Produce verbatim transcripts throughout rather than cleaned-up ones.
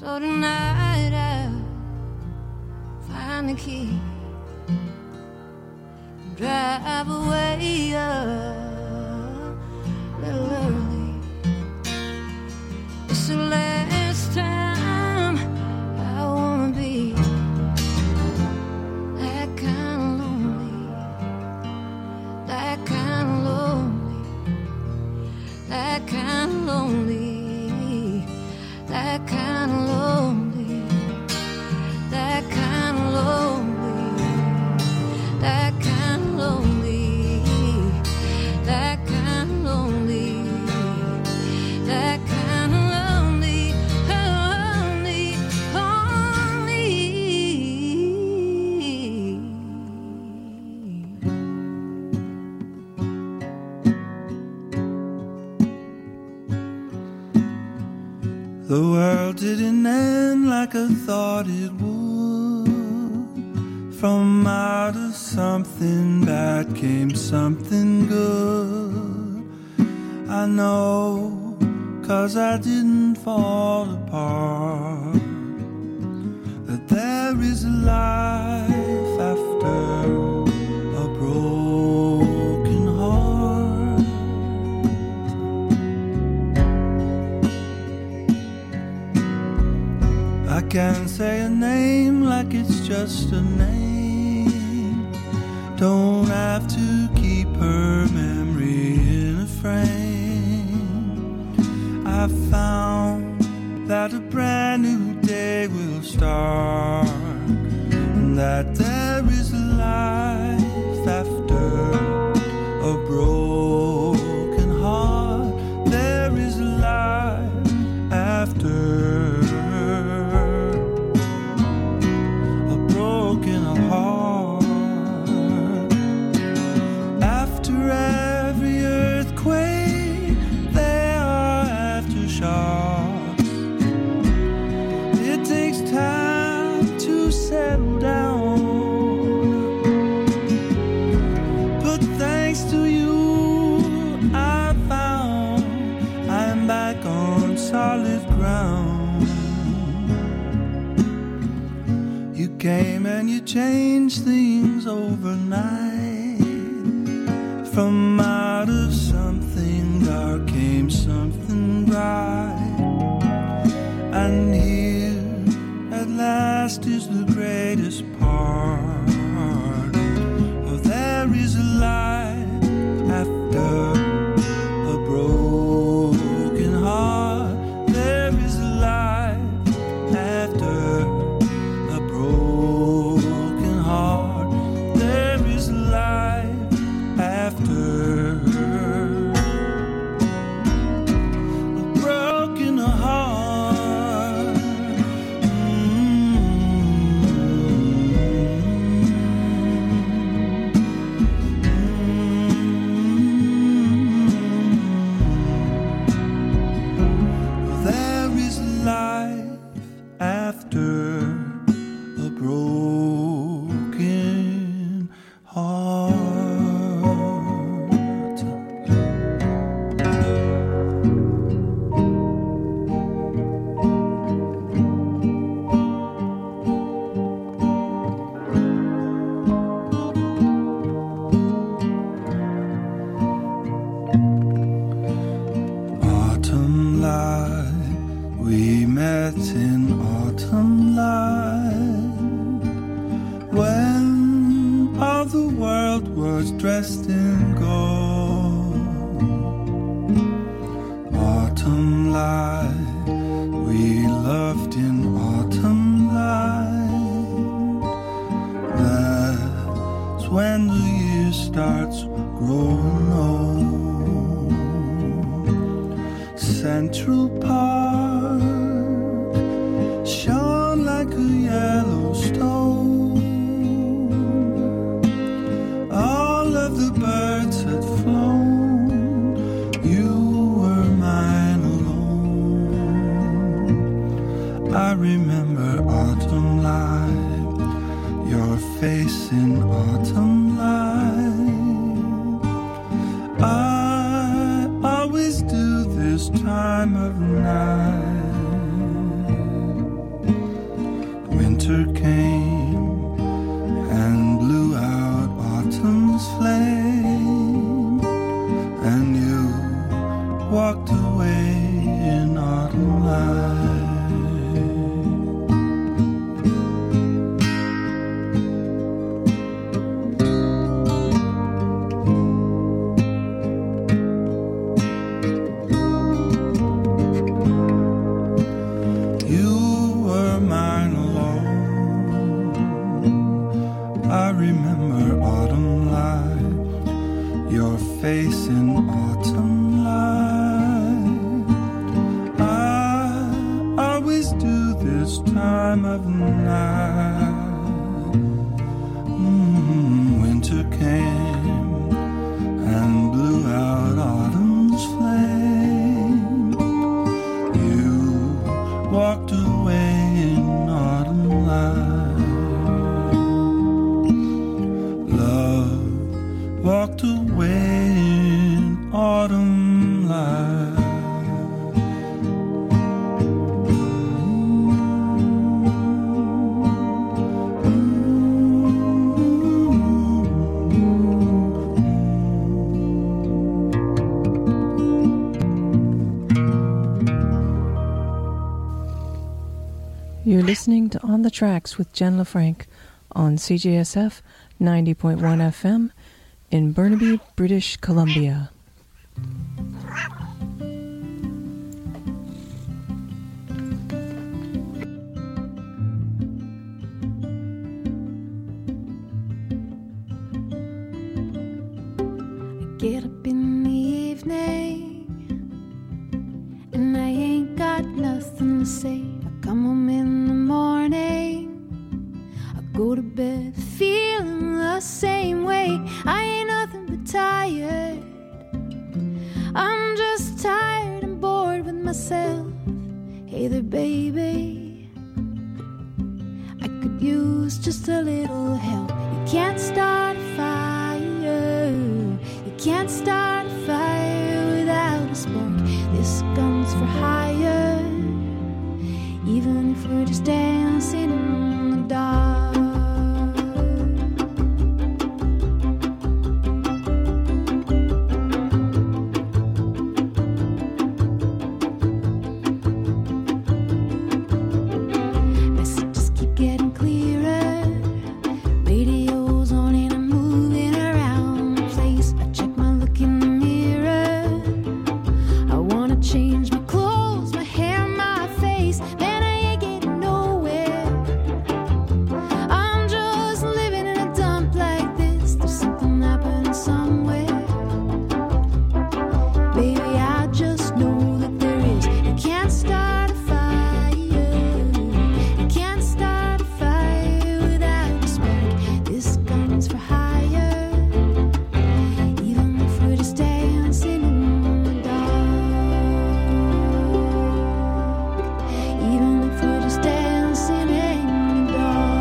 So tonight I'll find the key, drive away a little early. It's the last time I wanna be that kind of lonely, that kind of lonely, that kind of lonely, that kind of lonely, that kind of lonely, that kind of lonely, that kind of lonely, that kind of lonely, lonely, lonely. The world didn't end like I thought it would. From out of something bad came something good. I know, 'cause I didn't fall apart, that there is a life after a broken heart. I can't say a name like it's just a name. Don't have to keep her memory in a frame. I found that a brand new day will start, and that there is a life after a broken heart. There is a life after a broken heart. After every earthquake, there are aftershocks. It takes time to settle down, but thanks to you, I found I'm back on solid ground. You came and you changed things overnight. From out of something dark came something bright. And here at last is the greatest part. Oh, there is a life after a broken heart. There is a life after a broken heart. There is a life after a broken heart. Mm-hmm. There is a life after a broken heart. Autumn light, we met in autumn light, when all the world was dressed in gold. Autumn light, we loved in autumn light. That's when the year starts growing old. Central Park shone like a yellow stone. All of the birds had flown. You were mine alone. I remember autumn light, your face in autumn light. I always do this time of night. winter came and blew out autumn's flame, and you walked away in autumn light. Face in autumn light. I always do this time of night. Mm, winter came and blew out autumn's flame. You walked away in autumn light. Love walked away autumn light. You're listening to On the Tracks with Jen LaFranc on C J S F ninety point one F M in Burnaby, British Columbia. Get up in the evening and I ain't got nothing to say. I come home in the morning, I go to bed feeling the same way. I ain't nothing but tired, I'm just tired and bored with myself. Hey there baby, I could use just a little help. You can't start a fire, you can't start a fire without a spark. This gun's for hire, even if we're just dancing in the dark. Messages keep getting clearer, radio's on and I'm moving around the place. I check my look in the mirror, I wanna change my clothes, my hair, my face. Man, I ain't getting nowhere, I'm just living in a dump like this. There's something happening somewhere, baby, I just know that there is. You can't start a fire, you can't start a fire without a spark. This gun's for hire, even if we're just dancing in the dark. Even if we're just dancing in the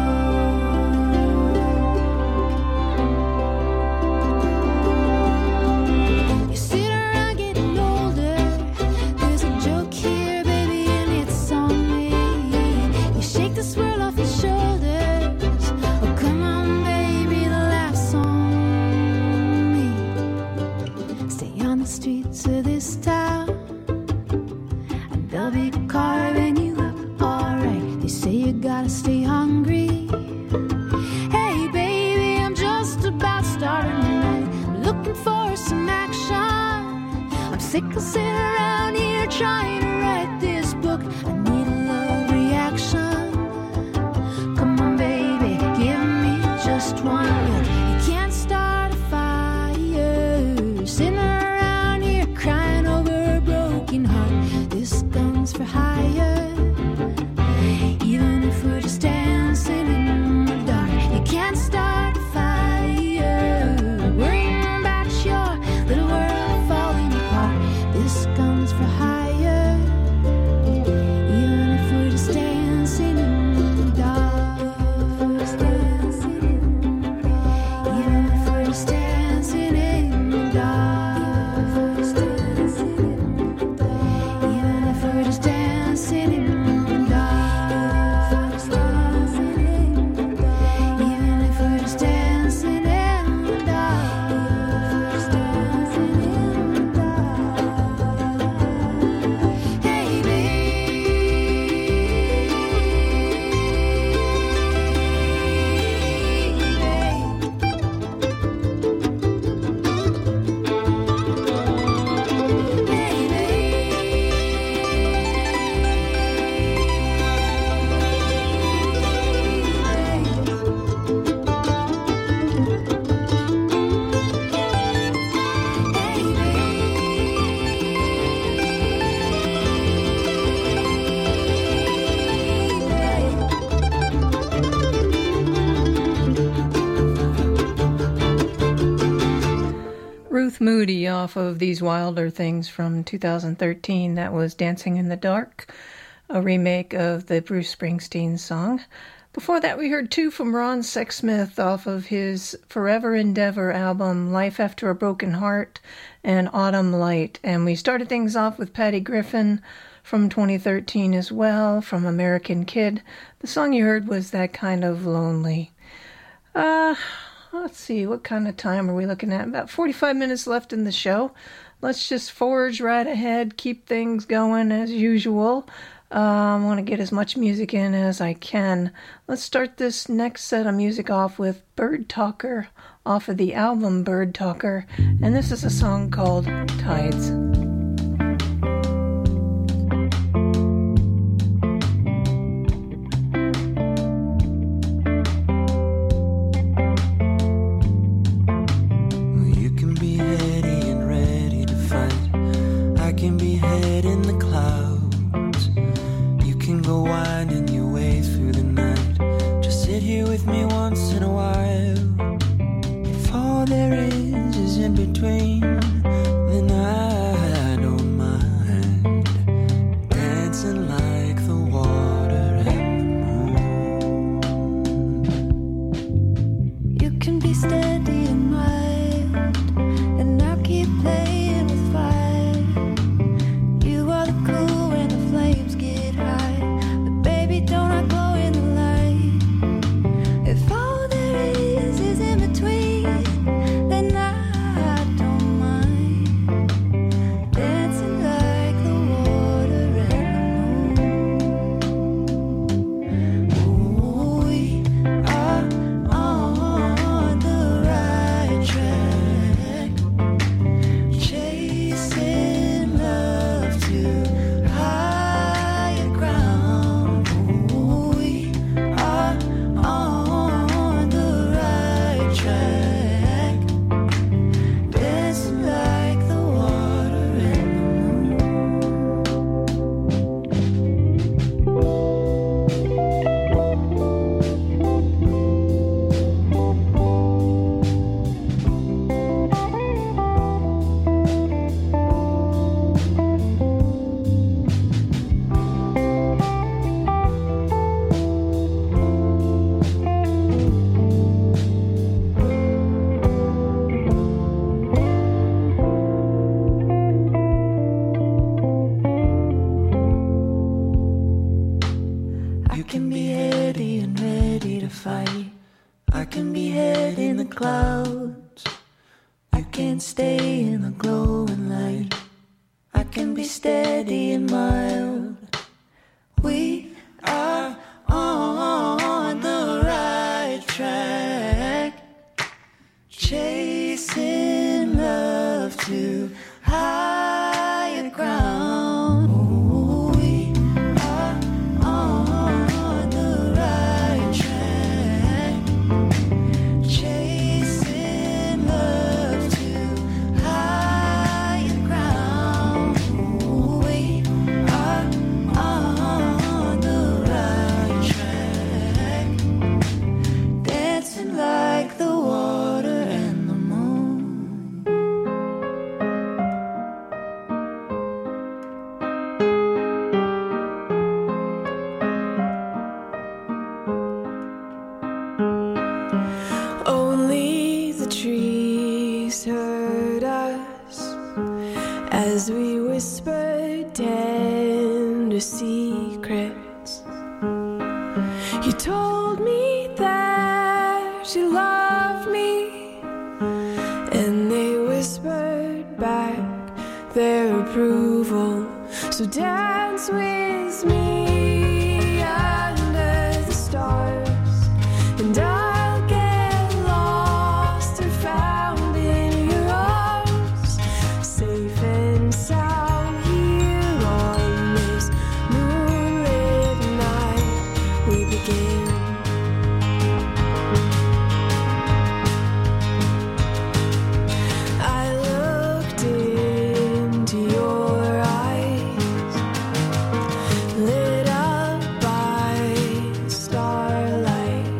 dark. You sit around getting older, there's a joke here, baby, and it's on me. You shake the swirl off your shoulders, oh come on baby, the laugh's on me. Stay on the streets of this town and they'll be carving you up alright. They say you gotta stay hungry. Hey baby, I'm just about starting the night, I'm looking for some action. I'm sick of sitting around here trying to write this book. I need a love reaction. Come on baby, give me just one look. You can't start a fire, sitting around here crying over a broken heart. This gun's for hire, even if we're just dancing in the dark. You can't start a fire, worrying about your little world falling apart. This gun's for hire, Keith Moody off of These Wilder Things from two thousand thirteen. That was Dancing in the Dark, a remake of the Bruce Springsteen song. Before that, we heard two from Ron Sexsmith off of his Forever Endeavor album, Life After a Broken Heart and Autumn Light. And we started things off with Patty Griffin from twenty thirteen as well, from American Kid. The song you heard was That Kind of Lonely. Uh... Let's see, what kind of time are we looking at? About forty-five minutes left in the show. Let's just forge right ahead, keep things going as usual. Uh, I want to get as much music in as I can. Let's start this next set of music off with Bird Talker off of the album Bird Talker. And this is a song called Tides.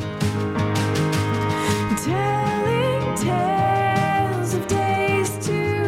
Telling tales of days to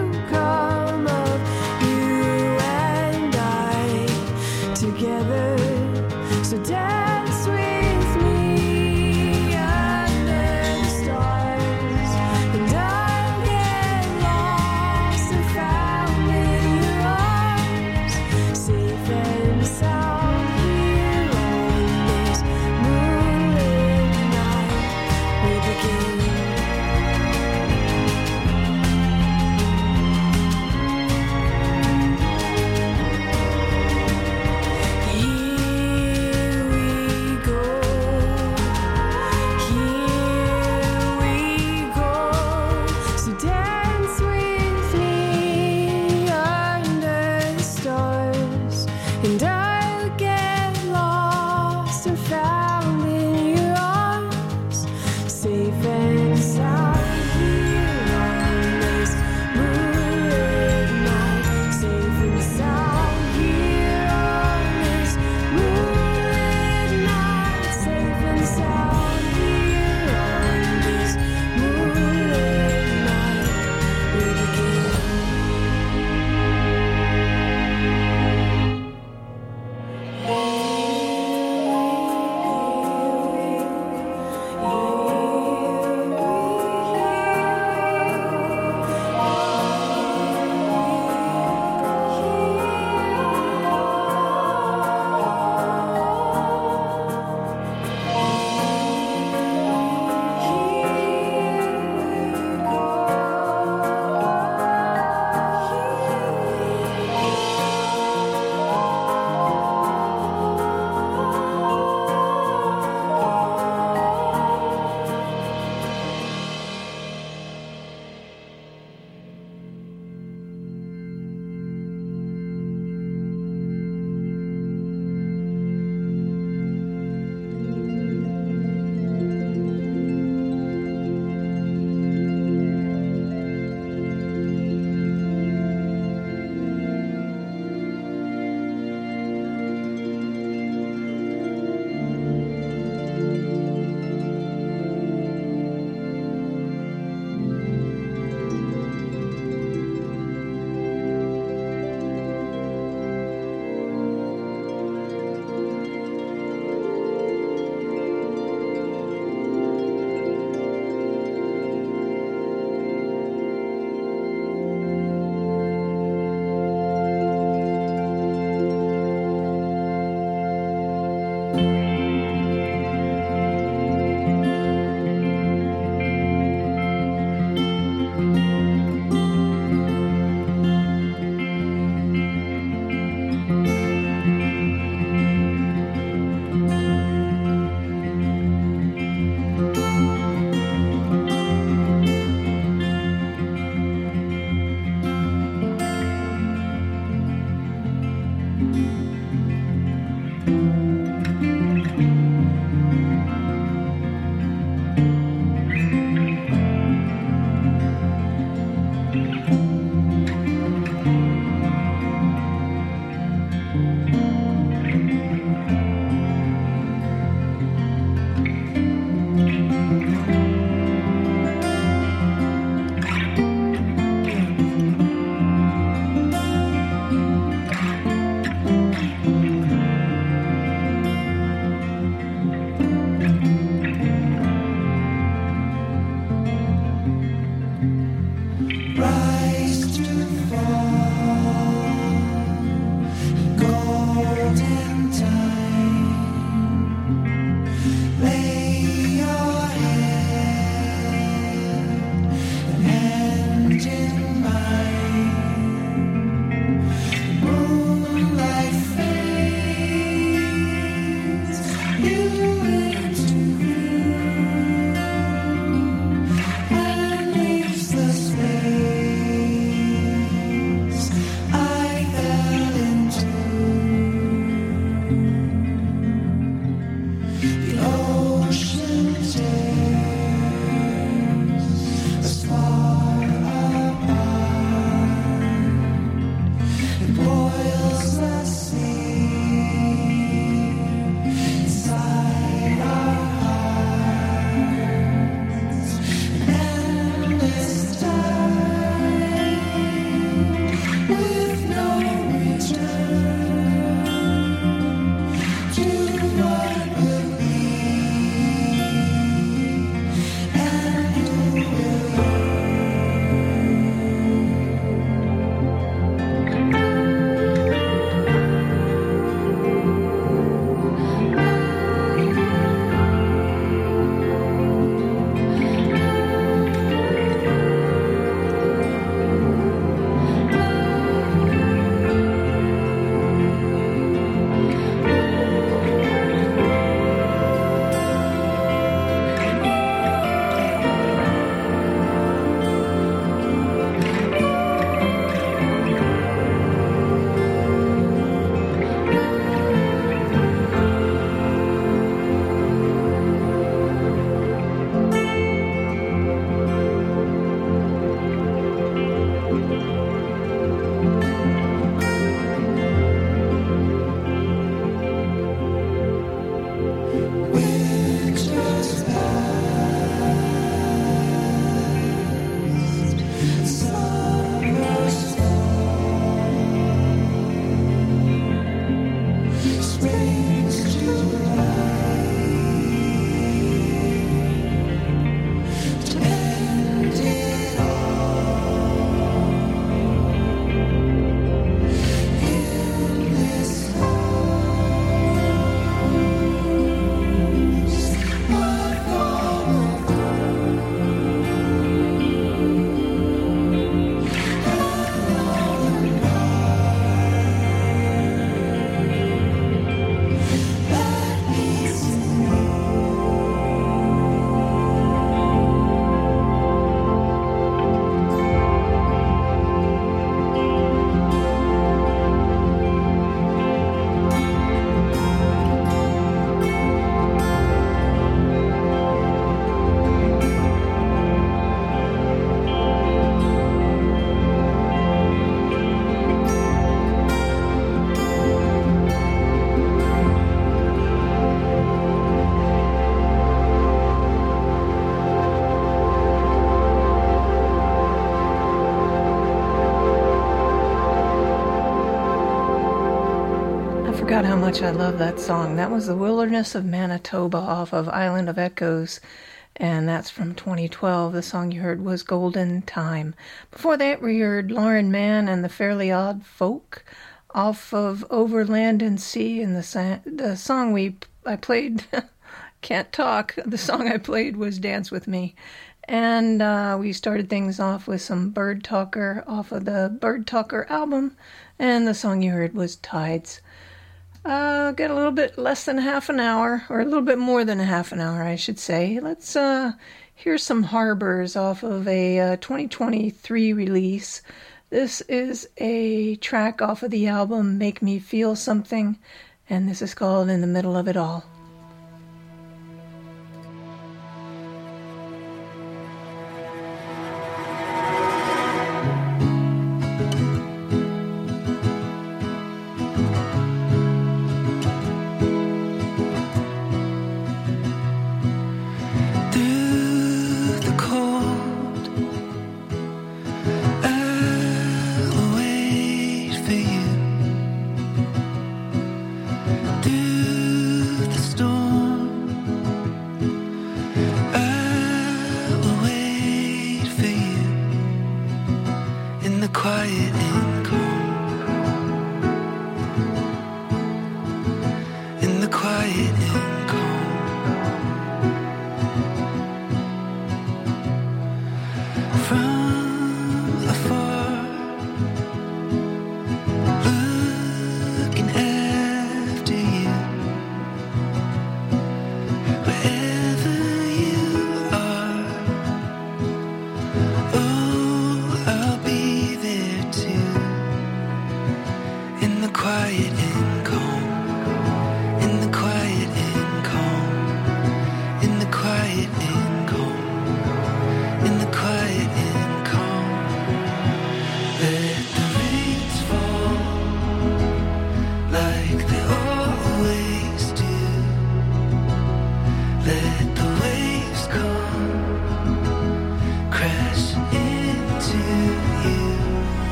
Forgot how much I love that song. That was The Wilderness of Manitoba off of Island of Echoes, and that's from twenty twelve. The song you heard was Golden Time. Before that, we heard Lauren Mann and the Fairly Odd Folk off of Over Land and Sea, and the, sa- the song we I played, can't talk, the song I played was Dance With Me. And uh, we started things off with some Bird Talker off of the Bird Talker album, and the song you heard was Tides. Uh, got a little bit less than half an hour, or a little bit more than a half an hour, I should say. Let's uh, hear some Harbors off of a uh, twenty twenty-three release. This is a track off of the album Make Me Feel Something, and this is called In the Middle of It All. The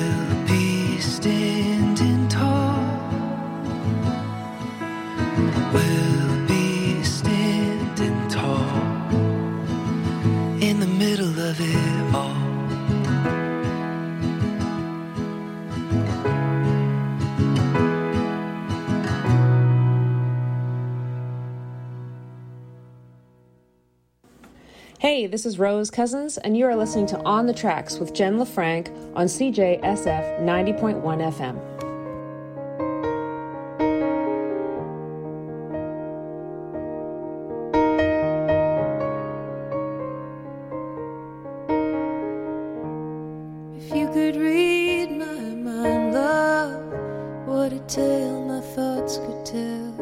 We'll be standing tall. We'll be standing tall in the middle of it all. Hey, this is Rose Cousins, and you are listening to On the Tracks with Jen LaFranc on C J S F ninety point one F M. If you could read my mind, love, what a tale my thoughts could tell.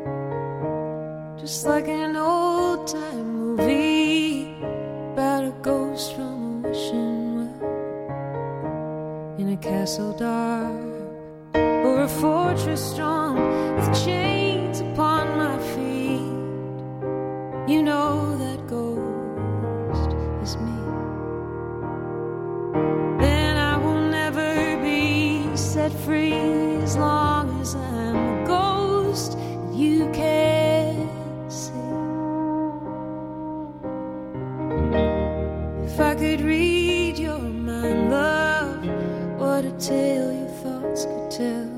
Just like an old-time movie about a ghost from a wishing well, in a castle dark or a fortress strong with chains upon my feet. You know that ghost is me. Then I will never be set free as long as I'm a ghost that you can't see. If I could read your mind, love, what a tale your thoughts could tell.